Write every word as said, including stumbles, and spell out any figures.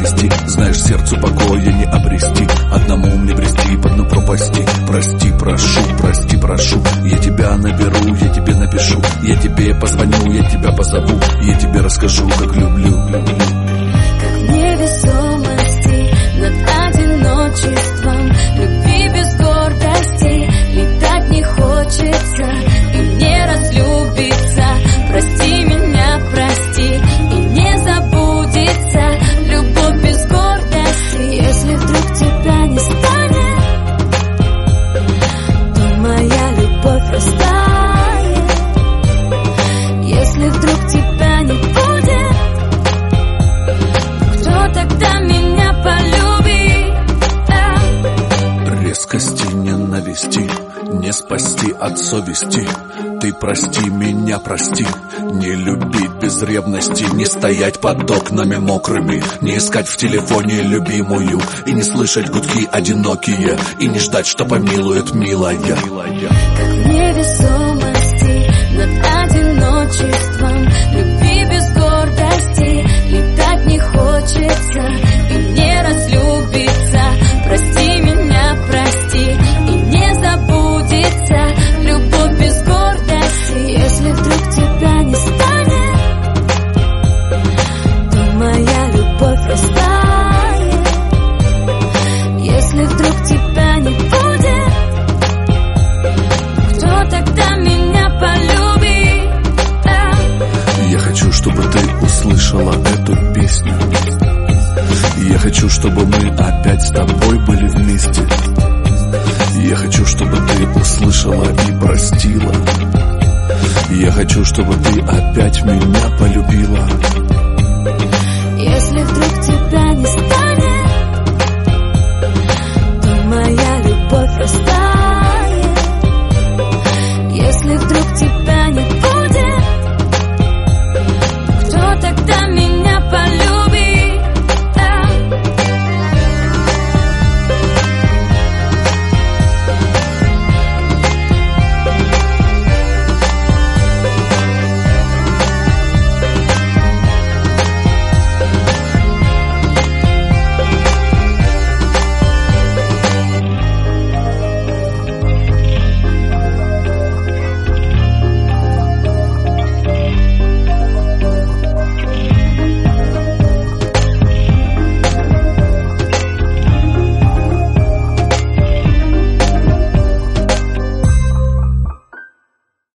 прости. Знаешь, сердцу покоя не обрести, одному мне брести по дну пропасти. Прости, прошу, прости, прошу. Я тебя наберу, я тебе напишу, я тебе позвоню, я тебя позову, я тебе расскажу, как люблю. Как невесомости над одиночеством, любви без гордости, летать не хочется и не разлюбиться. Прости меня, прости, и не забудется любовь без гордости. Если вдруг тебя не станет, то моя любовь растает. Если вдруг тебя не будет, кто тогда меня полюбит? А? Резкости ненависти не спасти от совести. Ты прости меня, прости. Не любить без ревности, не стоять под окнами мокрыми, не искать в телефоне любимую, и не слышать гудки одинокие, и не ждать, что помилует милая. Как невесомости над одиночеством, любви без гордости, летать не хочется и не разлюбиться. Прости меня, прости, и не забудется любовь без гордости. Если вдруг тебя не станет, то моя любовь растает. Если вдруг тебя не будет, кто тогда меня полюбит? А? Я хочу, чтобы ты услышала эту песню. Я хочу, чтобы мы опять с тобой были вместе. Я хочу, чтобы ты услышала и простила. Я хочу, чтобы ты опять меня полюбила.